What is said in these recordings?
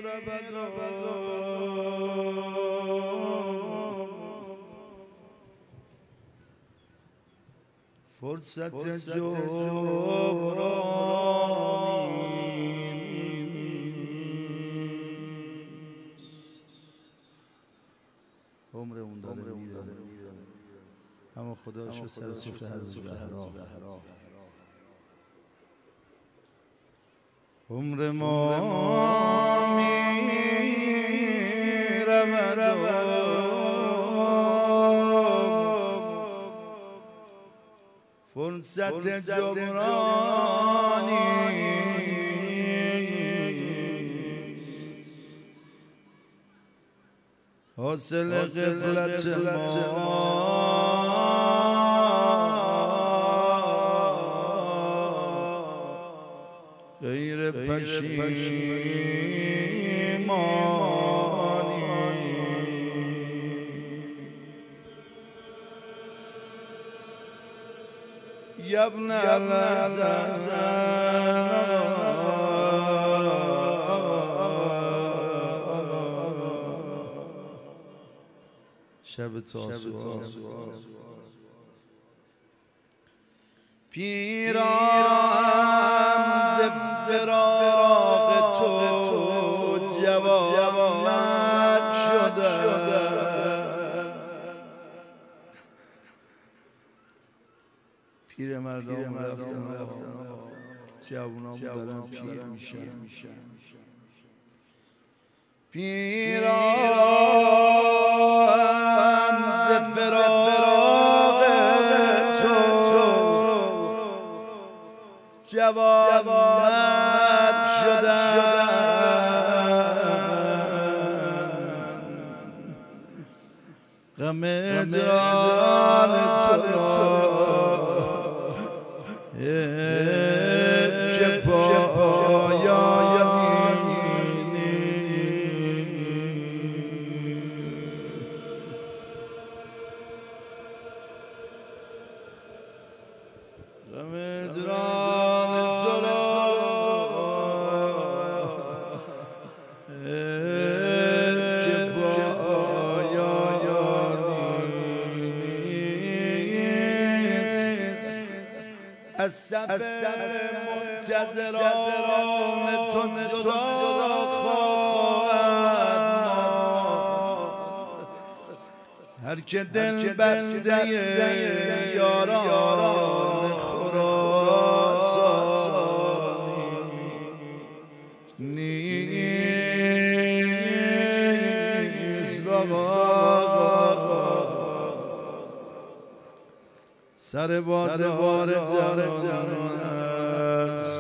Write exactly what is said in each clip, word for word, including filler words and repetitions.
فرصت جبرانی عمرمون داره میره، اما خدا شو سر سفره حضرت زهرا. عمر ما میره فرصت جبرانی حاصل غفلت ما غیر پشیمانی. یا ابن الحسن شب تاسوعا پیرم ز فراق تو جوانمرد شده، پیر مردم رفتن جوانام دارن پیر میشن. پیرم ز فراق تو جوانمرد شدن، غم هجران تو که پایانی غم هجران تو که پایانی از سفر منتظران تو جدا خواهد هر که دل بسته یاران خراسانی نیست. سر بازار جهان از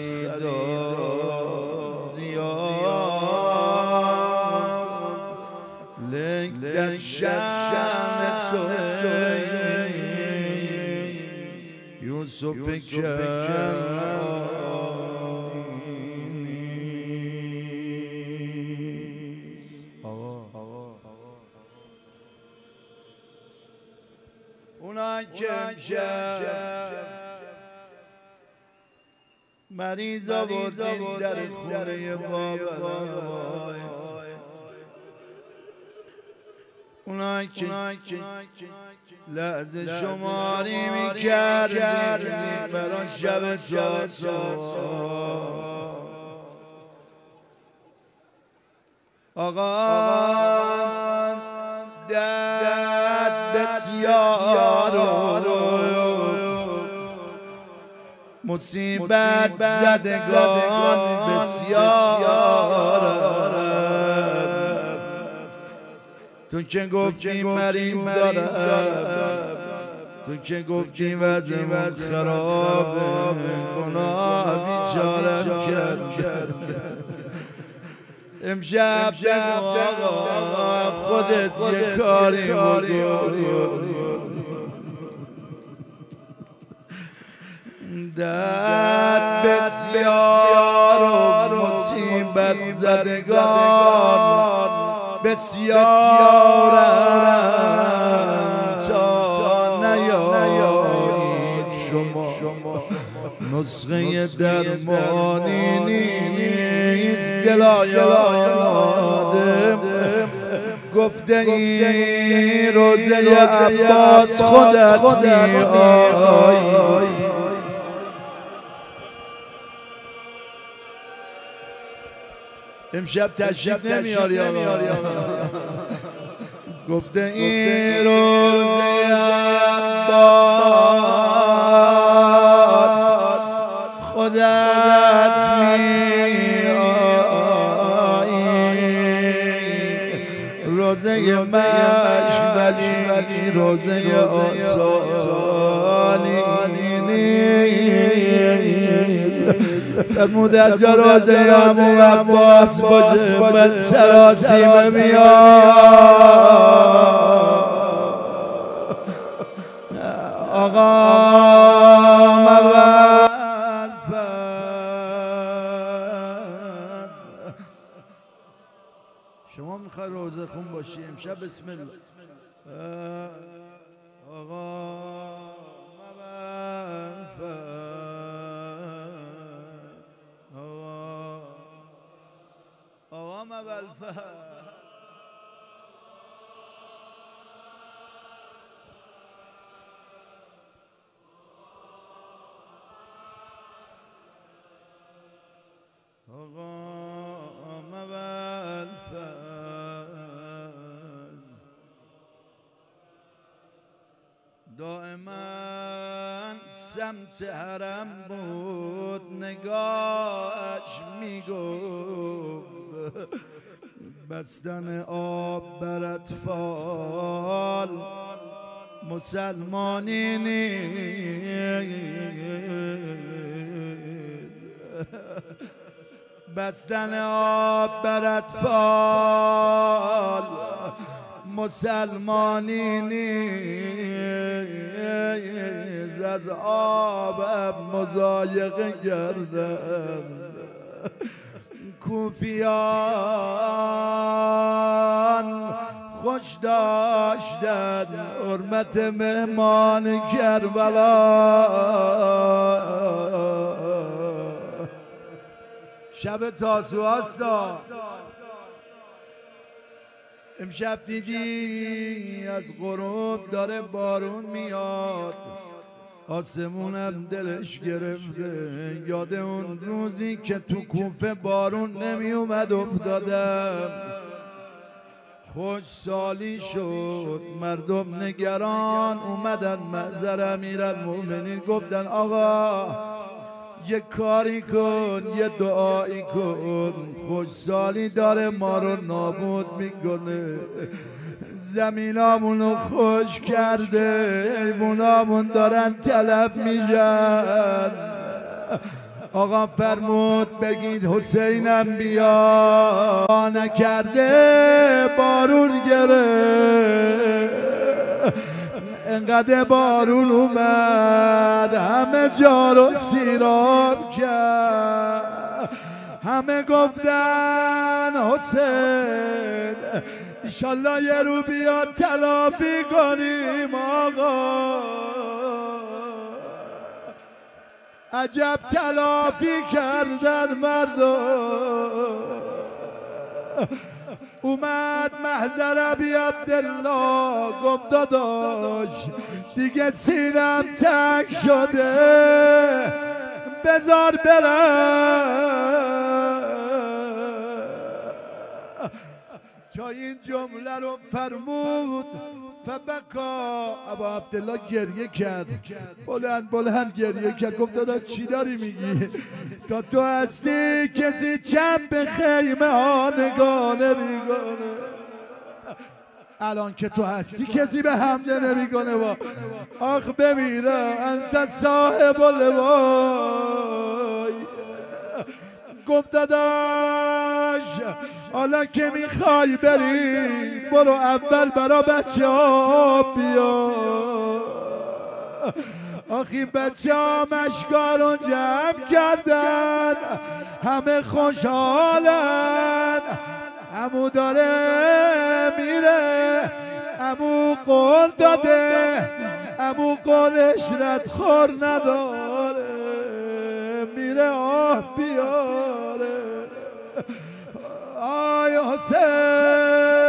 خریدار زیاد، لیک در شأن تو یوسف اونا که امشب مریض آوردین در خونه بابا، اونا که لحظه شماری میکردین بران شب تاسوعا، آقا درد بسیار مصیبت زدگان بسیار، تو که گفتی مریض دارم، تو که گفتی وضعم خراب، گناه بیچارم کرد. امشب بگو آقا خودت یه کاری بکن، درد بسیار و مصیبت زدگان بسیارند تا نیایید شما نسخه درمانی نیست دلا یادم گفته این روزه عباس خودت می آی امشب تشریف نمیاری آقا گفته این روزه عباس خودت می آیی روزه مشولی روزه آسانی فرمود در جرازه امو عباس باشه من سراسیمه میاد آقا مول شما میخوای روزه خون باشی امشب بسم الله آقا آقا مبلفه آقا مبلفه دائما سمت حرم بود نگاهش میگفت بستن آب بر اطفال مسلمانی نیست بستن آب بر اطفال مسلمانی نیست از آب مضایقه گردن کوفیان خوش داشتن حرمت مهمان کربلا شب تاسوعا امشب دیدی از غروب داره بارون میاد آسمونم دلش گرفته یاد اون روزی که تو کوفه بارون نمی اومد افتادم خوش سالی شد مردم نگران اومدن محضر امیرالمومنین گفتن آقا یه کاری کن یه دعایی کن خوش سالی داره ما رو نابود میکنه زمینامونو خوش کرده حیوانامون دارن تلف میشن آقا فرمود بگید حسینم بیا نکرده بارون گره انقدر بارون اومد همه جا رو سیراب کرد همه گفتن حسین انشالله یه رو بیاد تلافی کنیم آقا عجب تلافی کردن مردم اومد محضر ابی عبدالله گفت داداش دیگه سینم تک شده بذار برم تا این جمله رو فرمود فبکا ابا عبدالله گریه کرد بلند بلند گریه کرد گفت داداش چی داری میگی تا تو هستی کسی چپ به خیمه ها نگاه نمیکنه الان که تو هستی کسی به حمله نمیکنه با آخ بمیره انت صاحب اللوای گفت داداش حالا که میخوای بری برو اول برا بچه ها بیا آخی بچه ها مشکارون جمع کردن همه خوشحالن عمو داره میره عمو قول داده عمو قولش ردخور نداره میره آه بیاره آی حسین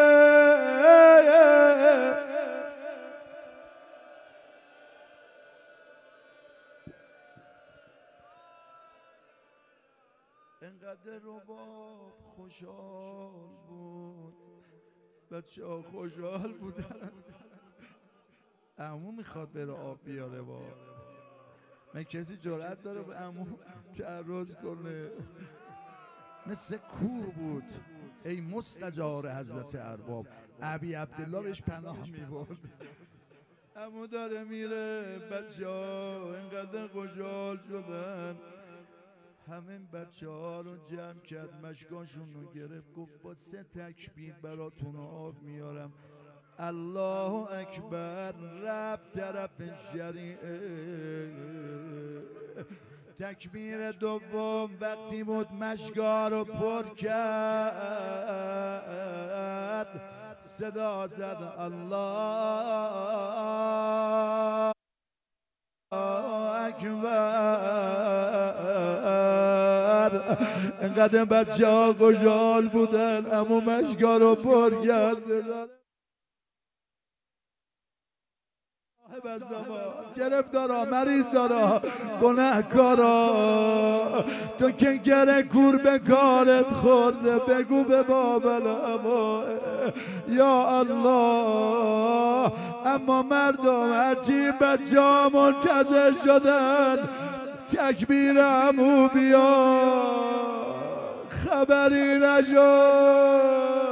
انقدر رباب خوشحال بود بچه ها خوشحال بودن عمو میخواد بره آب بیاره با من کسی جرأت داره به عمو تعرض کنه مثل کوه بود ای مستجار حضرت ارباب ابی عبدالله بهش پناه میبرد عمو داره میره بچه ها اینقدر خوشحال شدن همین بچه ها رو جمع کرد مشکاشون رو گرفت گفت با سه تکبیر براتون آب میارم الله اکبر رفت طرف شریعه تکبیر دوم وقتی بود مشکا رو پر کرد صدا زد الله اکبر اینقدر بچه ها خوشحال بودن اما مشکا رو پر کرد گرفتارا مریض دارا گناهکارا تو که گره کور به کارت خورده بگو به بابل اما یا الله اما مردم هرچی بچه ها منتظر شدن تکبیر عمو بیا خبری نشد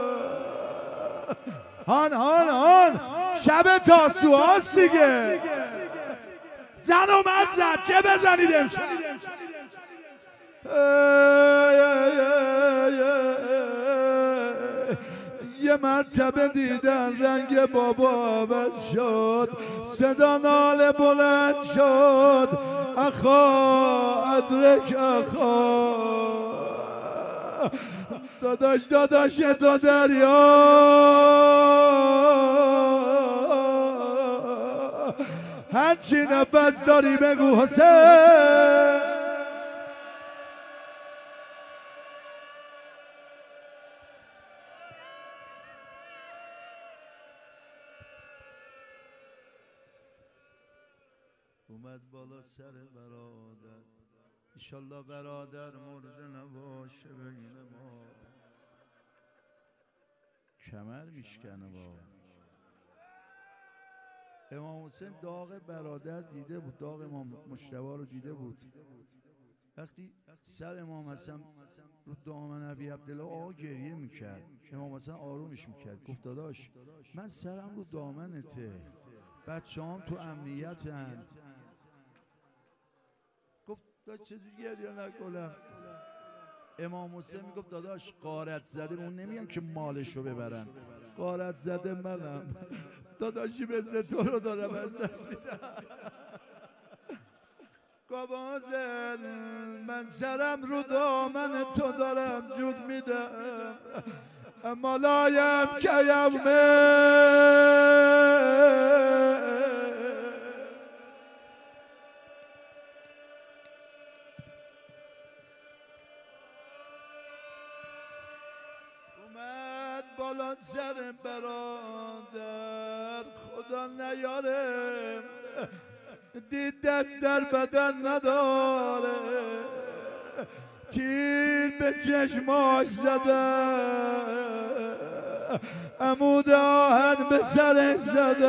هان هان هان شب تاسوعاست دیگه زن و مرد زد که بزنید امشب یه مرتبه دیدن رنگ بابا عوض شد صدا ناله بلند شد اخا ادرک اخا داداش داداش تو دریا هرچی نفس داری بگو حسین اومد بالا سر برادر انشالله برادر مرده نباشه بین ما کمر میشکنه با امام حسین داغ برادر دیده بود داغ امام مجتبی رو دیده بود وقتی سر امام حسن رو دامن ابی عبدالله آقا گریه میکرد امام حسن آرومش میکرد گفت داداش من سرم رو دامنته بچه هم تو امنیت هند گفت داداش چجور گریه نکنم امام حسین میگفت داداش غارت زده اون نمیان که مالشو ببرن غارت زده منم داداشی مثل تو رو دارم از دست میدم گوازن من سرم رو دامن تو دارم جود میدم اما لایم که یومه بالا سر برادر خدا نیاره دید دست در بدن نداره تیر به چشماش زده عمود آهن به سرش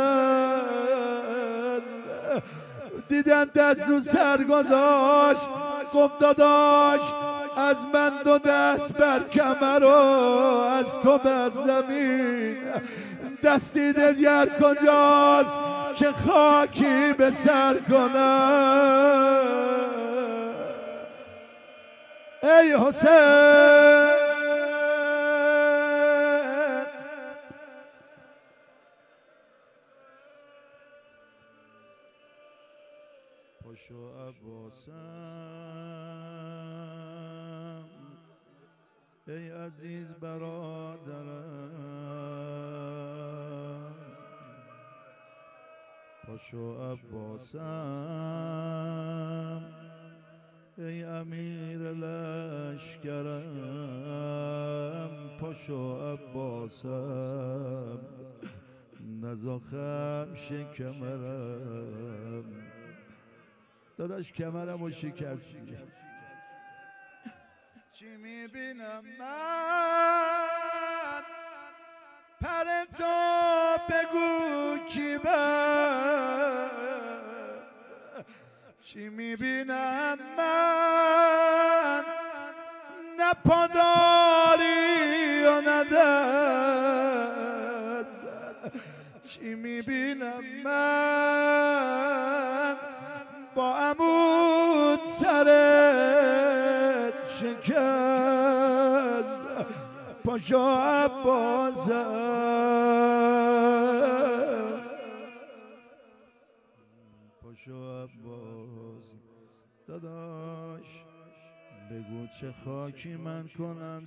زدن دیدن دست رو سر گذاشت گفت داداش از من دو دست بر کمر و از تو بر زمین دستی دگر کجاست که خاکی به سر کنم ای حسین پاشو عباسم ای عزیز برادرم پاشو عباسم ای امیر لشکرم پاشو عباسم نزا خمش کمرم داداش کمرم و شکستی چی میبینم من پر تو بگو کی بست چی میبینم من نه پاداری و نه دست چی میبینم من با عمود سرت شکست پاشو عباسم پاشو عباس داداش بگو چه خاکی من کنم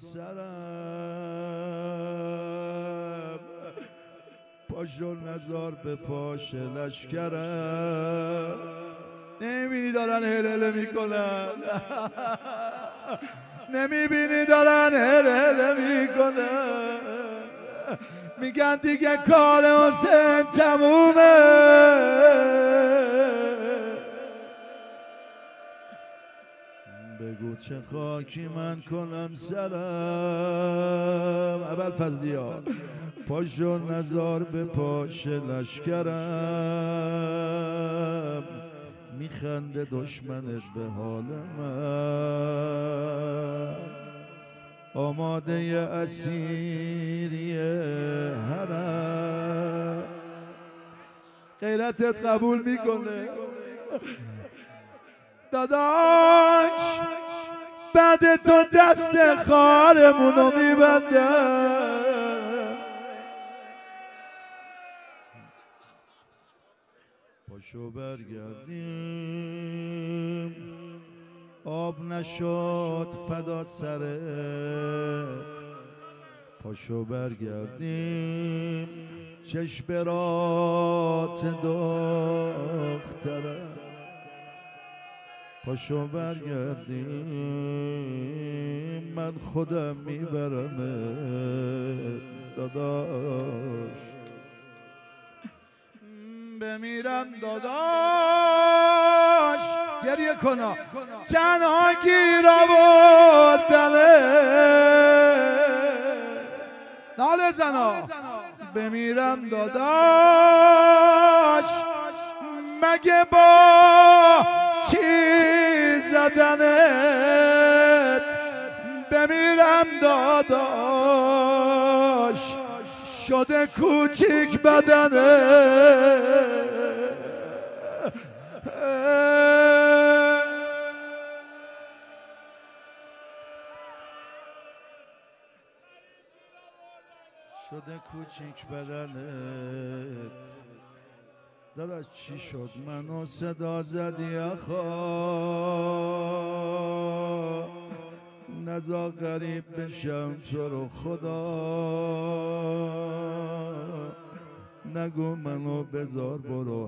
سرم پاشو نزار به پاش لشکرم نمیبینی دارن هلهله میکنن نمیبینی دارن هلهله میکنن میگن دیگه کار حسین تمومه بگو چه خاکی من کنم سرم اول فضلی ها پاشو نزار به پاش لشکرم میخنده دشمنت به حال من آماده اسیری حرم غیرتت قبول میکنه داداش بعد تو دست خارمونو میبندم پاشو برگردیم آب نشد فدا سرت پاشو برگردیم چشم برات دخترم پاشو برگردیم من خودم میبرم داداش بمیرم داداش گریه کنا تنها گیر آوردمه ناله زنا بمیرم داداش مگه با چی زدنت بمیرم داداش شده کوچیک بدنت شده کوچیک بدنت داداش چی شد منو صدا زدی آخا نزا غریب بشم تو رو خدا نگو منو بذار برو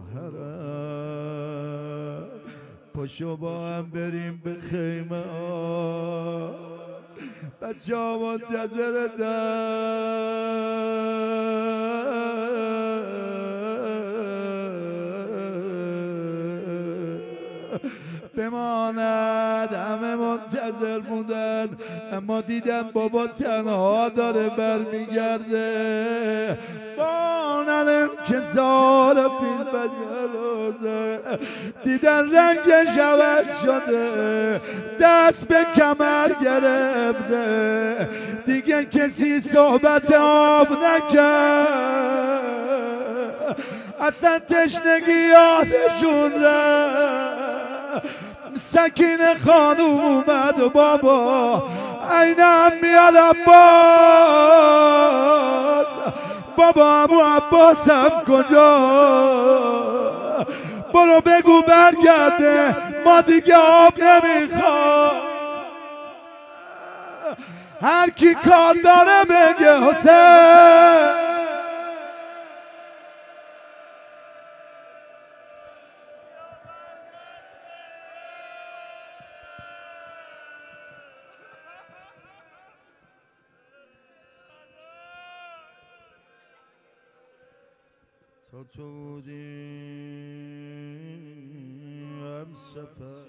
حرم پاشو با هم بریم به خیمه بچه ها بماند همه منتظر بودن اما دیدم بابا تنها داره برمیگرده بانم که زار پیل بجلوزه دیدن رنگش عوض شده دست به کمر گرفته دیگه کسی صحبت آب نکرد اصلا تشنگی یادشون رفت سکین خانوم اومد بابا اینم میاد عباس بابا امو عباسم کجا برو بگو برگرده ما دیگه آب نمیخواد هر کی کار داره بگه حسین تا تو بودیم سفر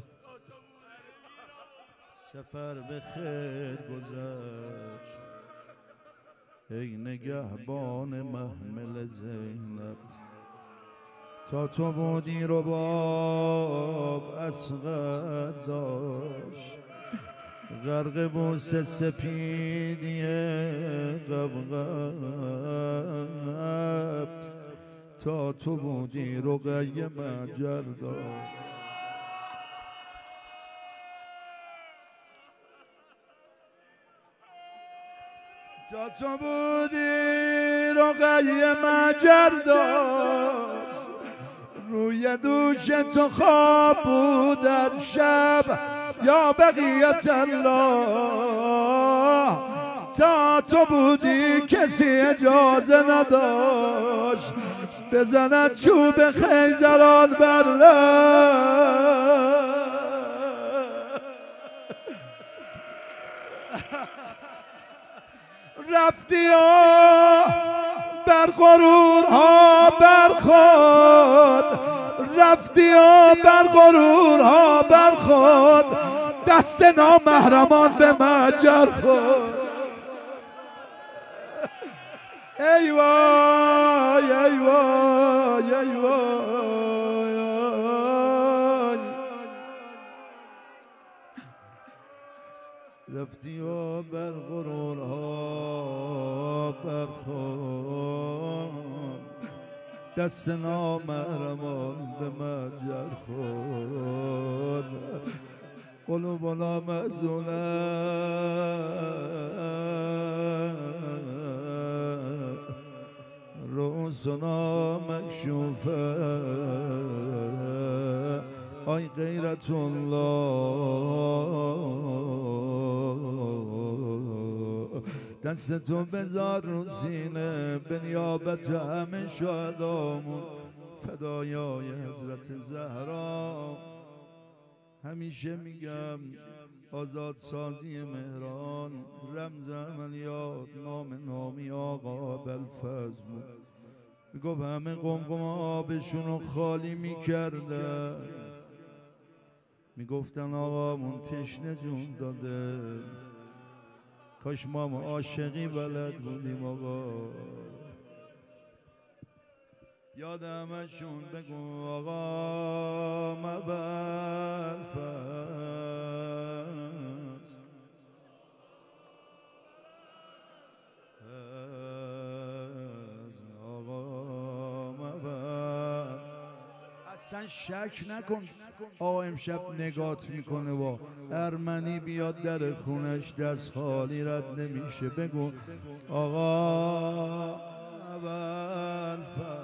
سفر به خیر گذشت ای نگهبان محمل زینب تا تو بودی رباب اسقد داشت غرق بوسه سپیدی قبقب تا تو بودی رقیه مجر داشت تا تو بودی رقیه مجر داشت روی دوش تو خواب بود در شب یا بقیت الله تا تو بودی کسی اجازه نداشت بزند چوب خیزران بر لب رفتی و بر غرورها برخورد رفتی و بر غرورها برخورد دست نامحرمان به مجر خورد ای وای ای وای ای وای رفتی و بر غرورها برخورد دست نامحرمان به مجر خورد قلوبنا مأزونه رؤوسنا مکشوفه آی غیرت الله دست تو بذار رو سینه به نیابت همه شهدامون فدایای حضرت زهرا همیشه میگم آزاد سازی مهران رمز عملیات نام نامی آقا ابوالفضل بود میگفت همه قمقم آبشونو خالی میکردن میگفتن آقامون تشنه جون داده کاش ما عاشقی بلد بودیم آقا یاد همشون بگو آقا ابوالفضل آقا ابوالفضل اصلا شک نکن آقا امشب نگات میکنه با ارمنی بیاد در خونش دست خالی رد نمیشه بگو آقا ابوالفضل